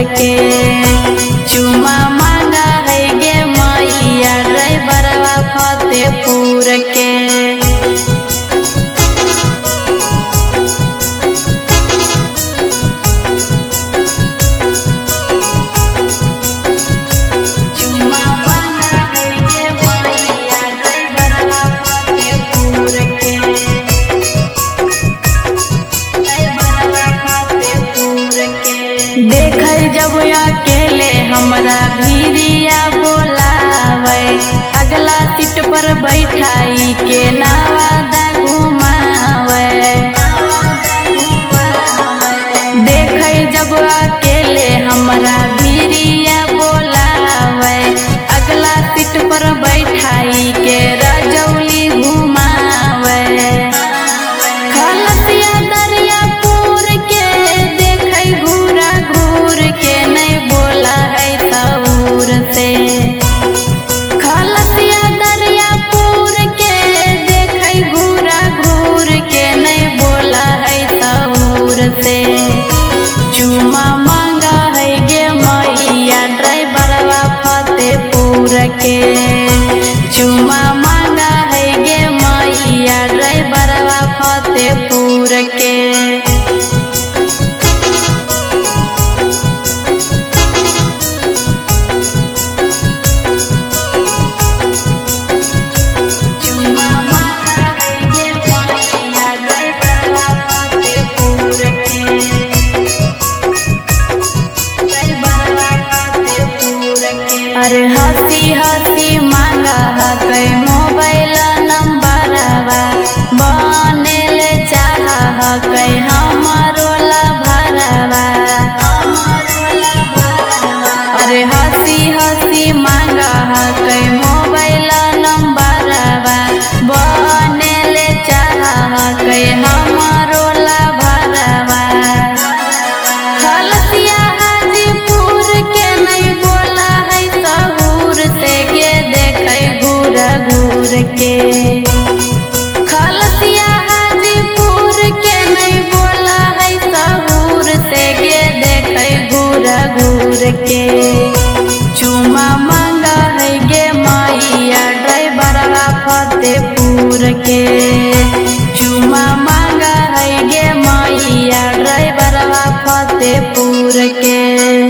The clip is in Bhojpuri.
के चुमा मांगा है गे मैया ड्राइवरवा फतेहपुर के। देखे जब अकेले हमरा भीरिया बोलावे अगला सीट पर बैठाई के नवादा घुमावे। देखे जब अकेले हमरा भीरिया बोलावे अगला सीट पर बैठाई के रजौली घुमावे। खलसिया दरियापुर के देखे घूरा घूर के नहीं बोला है तौर से। खलसिया दरियापुर के देखे घूरा घूर के नहीं बोला है तौर से। चुमा मांगा है गे मैया ड्राइवरवा फतेहपुर के चुमा मांगा है गे मैया ड्राइवरवा फतेहपुर के। अरे हंसी हंसी मांगा है मोबाइल नंबरवा बनेले चाह है हमारो भरवा। अरे हंसी हंसी मांगा है मोबाइल नंबरवा बनेले चाह है हमारो भरवा। खलसिया हाजीपुर के नहीं बोला है सहूर से गे देखे घूर घूर के। खलसिया हाजीपुर के नहीं बोला है सहूर से गे देखे घूर घूर के। चुमा मांगा है गे मैया ड्राइवरवा फतेहपुर के चुमा मांगा है गे मैया ड्राइवरवा फतेहपुर के।